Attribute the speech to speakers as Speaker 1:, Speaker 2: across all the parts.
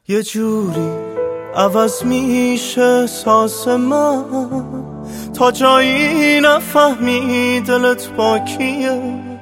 Speaker 1: یه جوری عوض میشه احساس من تا جایی نفهمی دلت با کیه.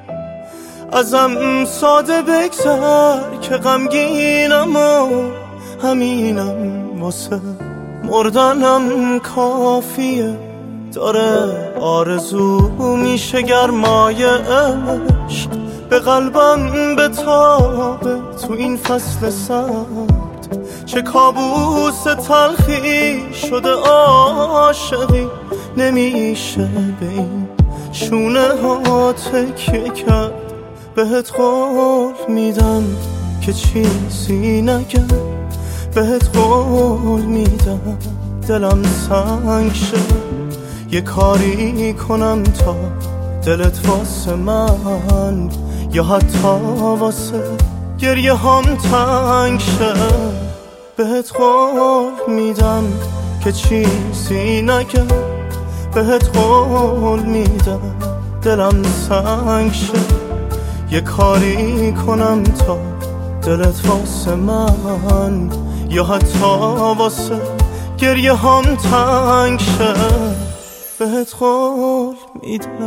Speaker 1: ازم ساده بگذر که غمگینم و همینم واسه مردنم کافیه. داره آرزو میشه گرمای عشق به قلبم بتابه تو این فصل سرد. چه کابوس تلخی شده عاشقی، نمیشه به این شونه ها تکیه کرد. بهت قول میدم که چیزی نگم، بهت قول میدم دلم سنگ شه. یه کاری کنم تا دلت واسه من یا حتی واسه گریه هم تنگ شه. بهت قول میدم که چیزی نگم، بهت قول میدم دلم سنگ شه. یه کاری کنم تا دلت واسه من یا حتی واسه گریه هم تنگ شه. بهت قول میدم.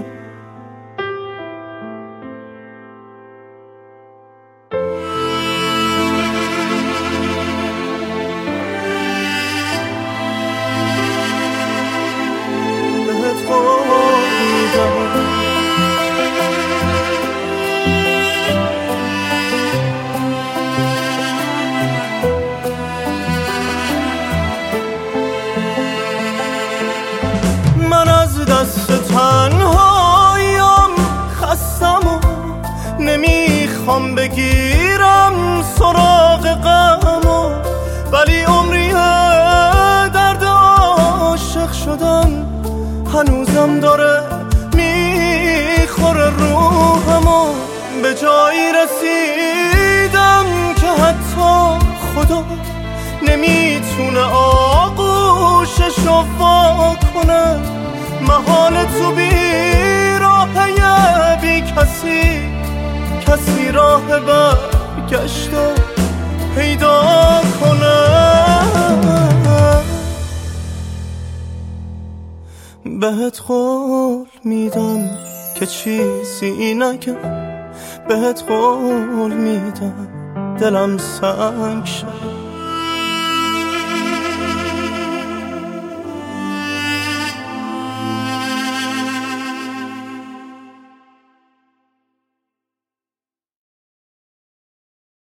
Speaker 1: بهت قول میدم. من از دست تنهاییم خستم و نمیخوام بگیرم سراغ غمو، ولی عمریه درد عاشق شدن هنوزم داره میخوره روحمو. به جایی رسیدم که حتی خدا نمیتونه آغوششو وا کنه. محال تو بی راهه بی کسی راه برگشتو پیدا کنه. بهت قول میدم که چیزی نگم، بهت قول میدم دلم سنگ شه.